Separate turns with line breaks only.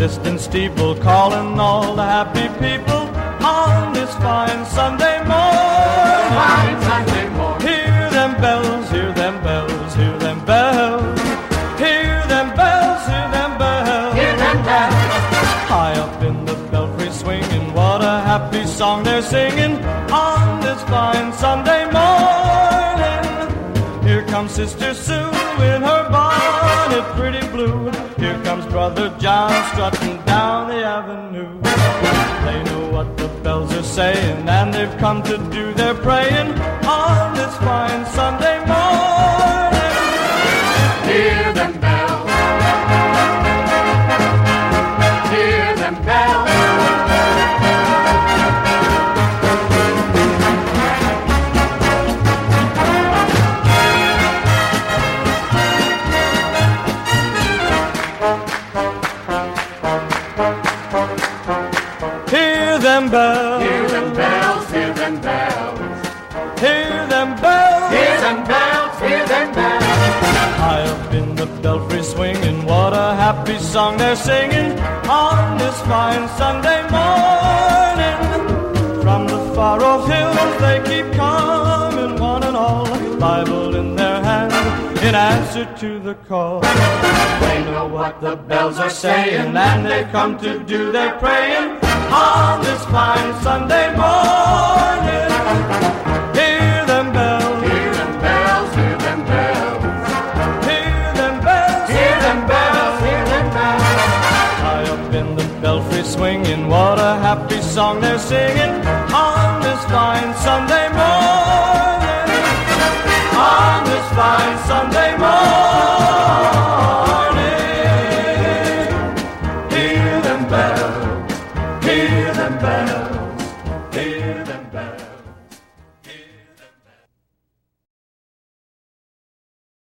distant steeple, calling all the happy people on this fine Sunday morning.
Fine Sunday morning.
Hear them bells, hear them bells, hear them bells. Hear them bells, hear them bells.
Hear them bells.
High up in the belfry swinging, what a happy song they're singing on this fine Sunday morning. Here comes Sister Sue in her bonnet, pretty blue. Here comes Brother John strutting down the avenue. They know what the bells are saying, and they've come to do their praying on this fine Sunday morning.
Hear them bells. Hear them bells.
Hear them bells.
Hear them bells. Hear them bells.
Hear them bells.
Hear them bells. Hear them bells.
High up in the belfry swinging, what a happy song they're singing on this fine Sunday morning. From the far off hills they keep coming, one and all, Bible in their hand, in answer to the call. They know what the bells are saying, and they've come to do their praying on this fine Sunday morning. Hear them bells.
Hear them bells. Hear them bells.
Hear them bells.
Hear them bells. Hear them bells.
High up in the belfry swinging, what a happy song they're singing on this fine Sunday morning. On this fine Sunday morning. Hear them bells. Hear them bells.